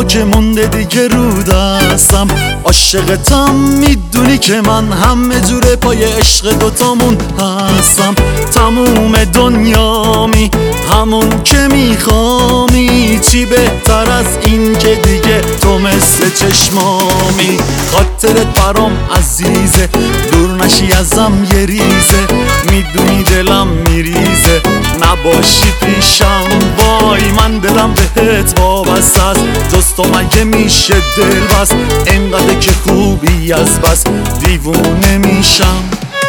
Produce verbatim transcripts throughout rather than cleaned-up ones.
و که مونده دیگه رو دستم. عاشقتم میدونی که من همه جوره پای عشق دوتامون هستم. تموم دنیامی همون که میخوامی، چی بهتر از این که دیگه تو مثل چشمامی. خاطرت برام عزیزه، دور نشی ازم یه ریزه، میدونی دلم میریزه نباشی پیشم. وای من دلم بهت وابسته است، جز تو مگه میشه دل بست؟ انقدر که خوبی از بس دیوونه میشم.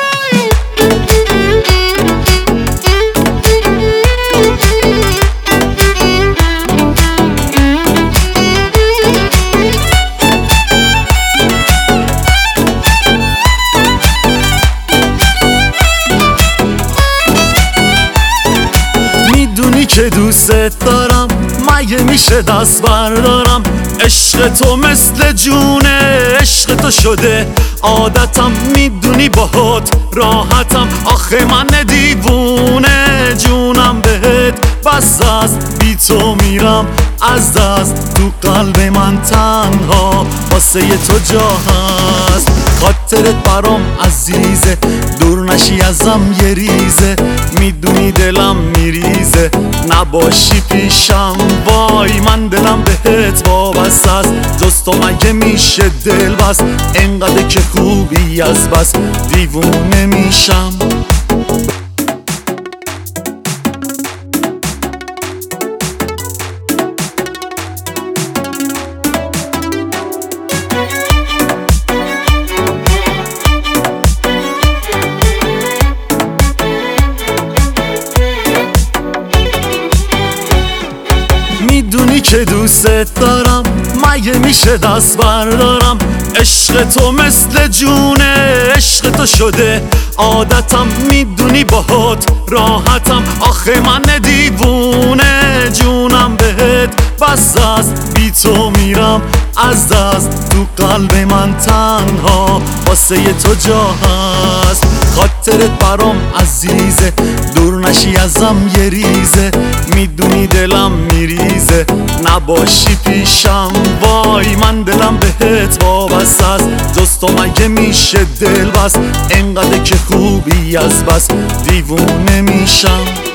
که دوست دارم مگه میشه دست بردارم؟ عشق تو مثل جونه، عشق تو شده عادتم، میدونی باهات راحتم. آخه من دیوونه جونم بهت بس است، بی تو میرم از دست. تو قلب من تنها واسه تو جا هست. خاطرت برام عزیزه، دور نشی ازم یه ریزه، میدونی دلم میریزه نباشی پیشم. وای من دلم بهت وابسته است، جز تو مگه میشه دل بست؟ انقدر که خوبی از بس دیوونه میشم. میدونی که دوست دارم مگه میشه دست بردارم؟ عشق تو مثل جونه، عشق تو شده عادتم، میدونی باهات راحتم. آخه من دیوونه جونم بهت بس است، بی تو میرم از دست. تو قلب من تنها واسه تو جا هست. خاطرت برام عزیزه، دور نشی ازم یه ریزه، میدونی دلم میریزه نباشی پیشم. وای من دلم بهت وابسته است، جز تو مگه میشه دل بست؟ انقدر که خوبی از بس دیوونه میشم.